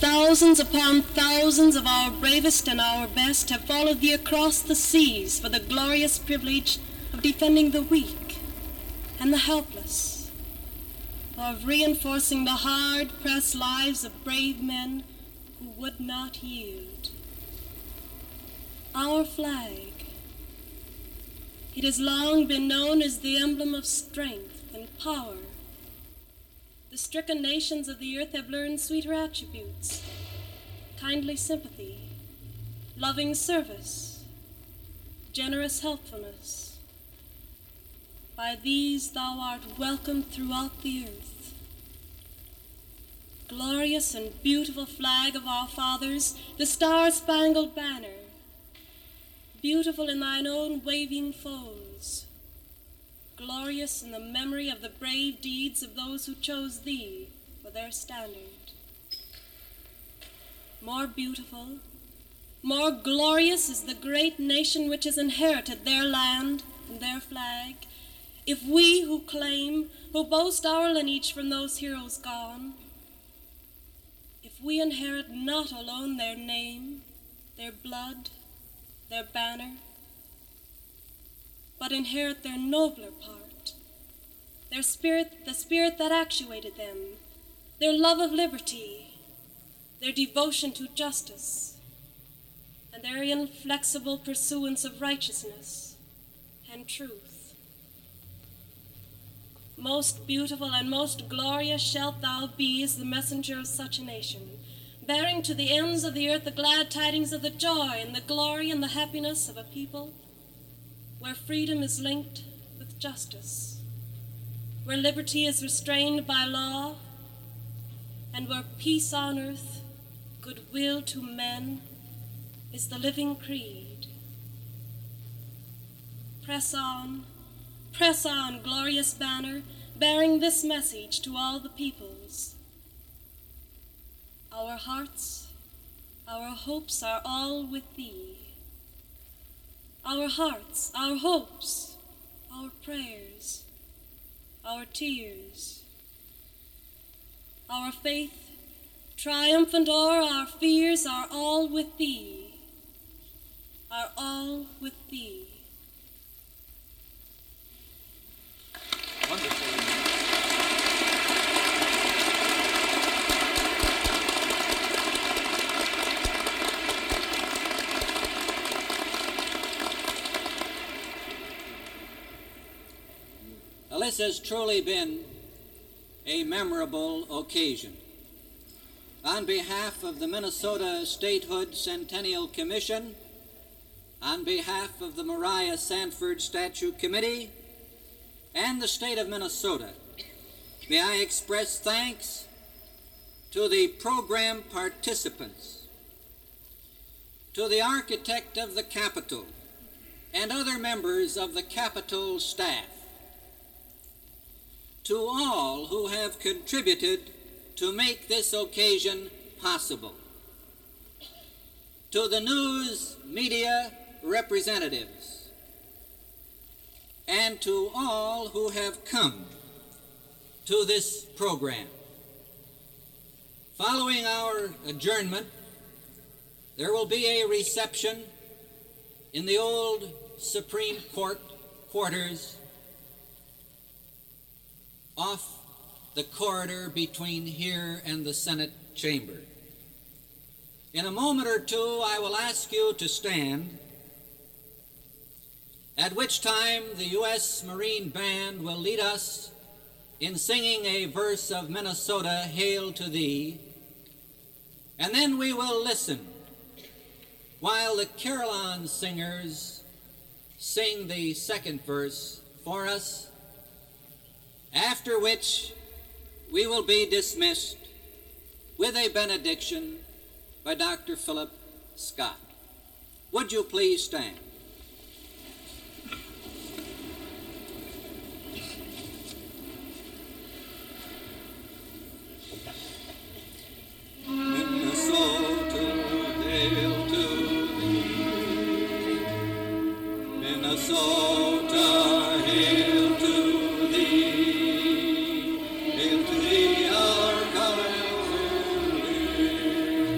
thousands upon thousands of our bravest and our best have followed thee across the seas for the glorious privilege of defending the weak and the helpless, of reinforcing the hard-pressed lives of brave men who would not yield. Our flag, it has long been known as the emblem of strength and power. The stricken nations of the earth have learned sweeter attributes: kindly sympathy, loving service, generous helpfulness. By these thou art welcomed throughout the earth. Glorious and beautiful flag of our fathers, the star-spangled banner, beautiful in thine own waving folds, glorious in the memory of the brave deeds of those who chose thee for their standard. More beautiful, more glorious is the great nation which has inherited their land and their flag, if we who claim, who boast our lineage from those heroes gone, if we inherit not alone their name, their blood, their banner, but inherit their nobler part, their spirit, the spirit that actuated them, their love of liberty, their devotion to justice, and their inflexible pursuance of righteousness and truth. Most beautiful and most glorious shalt thou be as the messenger of such a nation, bearing to the ends of the earth the glad tidings of the joy and the glory and the happiness of a people where freedom is linked with justice, where liberty is restrained by law, and where peace on earth, goodwill to men, is the living creed. Press on, glorious banner, bearing this message to all the peoples. Our hearts, our hopes are all with thee. Our hearts, our hopes, our prayers, our tears, our faith, triumphant o'er our fears, are all with thee, are all with thee. Wonderful. Well, this has truly been a memorable occasion. On behalf of the Minnesota Statehood Centennial Commission, on behalf of the Mariah Sanford Statue Committee, and the state of Minnesota, may I express thanks to the program participants, to the architect of the Capitol, and other members of the Capitol staff, to all who have contributed to make this occasion possible, to the news media representatives, and to all who have come to this program. Following our adjournment, there will be a reception in the old Supreme Court quarters off the corridor between here and the Senate chamber. In a moment or two, I will ask you to stand, at which time the U.S. Marine Band will lead us in singing a verse of Minnesota, Hail to Thee, and then we will listen while the carillon singers sing the second verse for us, after which we will be dismissed with a benediction by Dr. Philip Scott. Would you please stand? Minnesota, hail to thee. Minnesota, hail to thee. Hail to thee, our colors early.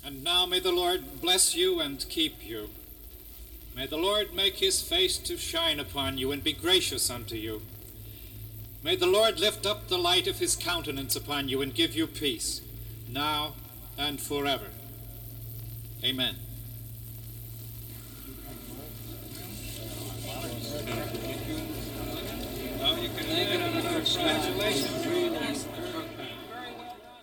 And now may the Lord bless you and keep you. May the Lord make his face to shine upon you and be gracious unto you. May the Lord lift up the light of his countenance upon you and give you peace, now and forever. Amen.